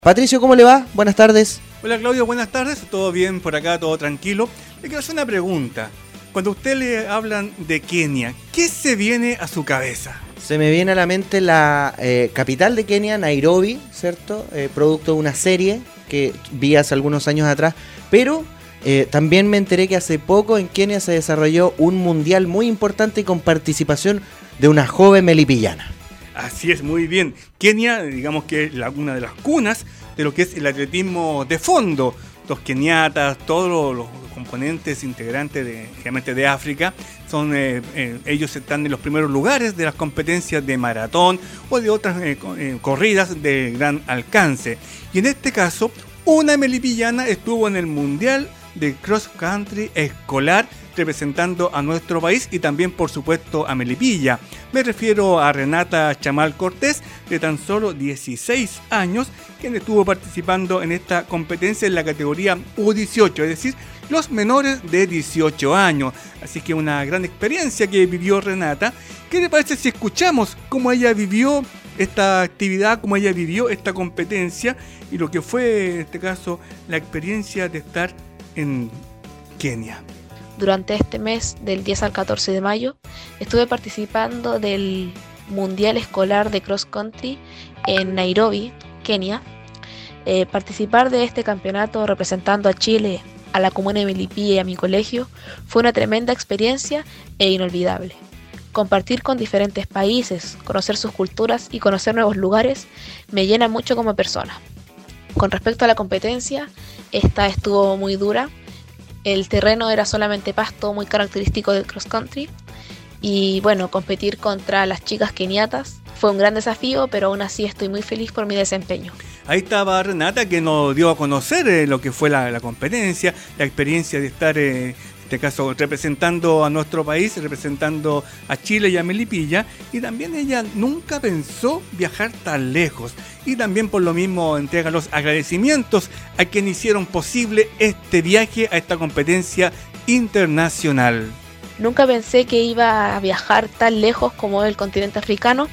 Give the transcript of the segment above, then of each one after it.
Patricio, ¿cómo le va? Buenas tardes. Hola Claudio, buenas tardes. ¿Todo bien por acá? ¿Todo tranquilo? Le quiero hacer una pregunta. Cuando a usted le hablan de Kenia, ¿qué se viene a su cabeza? Se me viene a la mente la capital de Kenia, Nairobi, ¿cierto? Producto de una serie que vi hace algunos años atrás, pero también me enteré que hace poco en Kenia se desarrolló un mundial muy importante con participación de una joven melipillana. Así es, muy bien. Kenia, digamos que es una de las cunas de lo que es el atletismo de fondo. Los keniatas, todos los componentes integrantes generalmente de África, ellos están en los primeros lugares de las competencias de maratón o de otras corridas de gran alcance. Y en este caso, una melipillana estuvo en el Mundial de Cross Country escolar representando a nuestro país y también por supuesto a Melipilla. Me refiero a Renata Chamal Cortés, de tan solo 16 años, quien estuvo participando en esta competencia en la categoría U18, es decir, los menores de 18 años. Así que una gran experiencia que vivió Renata. ¿Qué le parece si escuchamos cómo ella vivió esta actividad, cómo ella vivió esta competencia y lo que fue en este caso la experiencia de estar en Kenia? Durante este mes, del 10 al 14 de mayo, estuve participando del Mundial Escolar de Cross Country en Nairobi, Kenia. Participar de este campeonato representando a Chile, a la comuna de Melipilla y a mi colegio fue una tremenda experiencia e inolvidable. Compartir con diferentes países, conocer sus culturas y conocer nuevos lugares me llena mucho como persona. Con respecto a la competencia, esta estuvo muy dura. El terreno era solamente pasto, muy característico del cross country. Y bueno, competir contra las chicas keniatas fue un gran desafío, pero aún así estoy muy feliz por mi desempeño. Ahí estaba Renata, que nos dio a conocer lo que fue la competencia, la experiencia de estar, en este caso, representando a nuestro país, representando a Chile y a Melipilla. Y también ella nunca pensó viajar tan lejos. Y también por lo mismo entrega los agradecimientos a quienes hicieron posible este viaje a esta competencia internacional. Nunca pensé que iba a viajar tan lejos como el continente africano.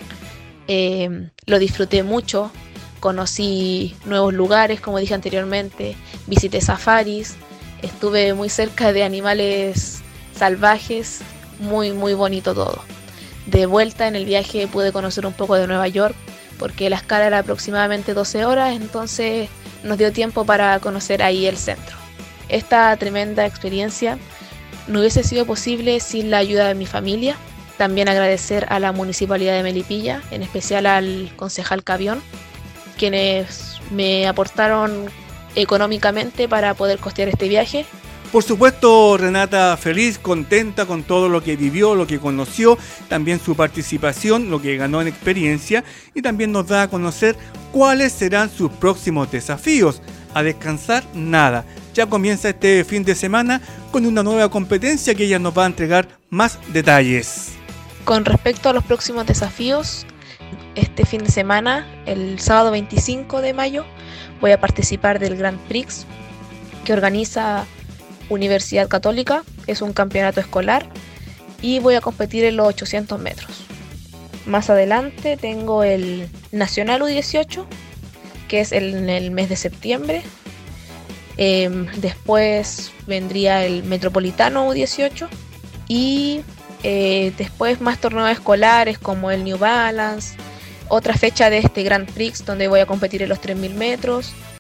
Lo disfruté mucho, conocí nuevos lugares, como dije anteriormente, visité safaris, estuve muy cerca de animales salvajes, muy bonito todo. De vuelta en el viaje pude conocer un poco de Nueva York, porque la escala era aproximadamente 12 horas, entonces nos dio tiempo para conocer ahí el centro. Esta tremenda experiencia no hubiese sido posible sin la ayuda de mi familia. También agradecer a la Municipalidad de Melipilla, en especial al concejal Cabión, quienes me aportaron económicamente para poder costear este viaje. Por supuesto, Renata feliz, contenta con todo lo que vivió, lo que conoció, también su participación, lo que ganó en experiencia, y también nos da a conocer cuáles serán sus próximos desafíos. A descansar, nada. Ya comienza este fin de semana con una nueva competencia que ella nos va a entregar más detalles. Con respecto a los próximos desafíos, este fin de semana, el sábado 25 de mayo, voy a participar del Grand Prix que organiza Universidad Católica. Es un campeonato escolar y voy a competir en los 800 metros. Más adelante tengo el Nacional U18, que es en el mes de septiembre. Después vendría el Metropolitano U18 y después más torneos escolares como el New Balance, otra fecha de este Grand Prix donde voy a competir en los 3000 metros.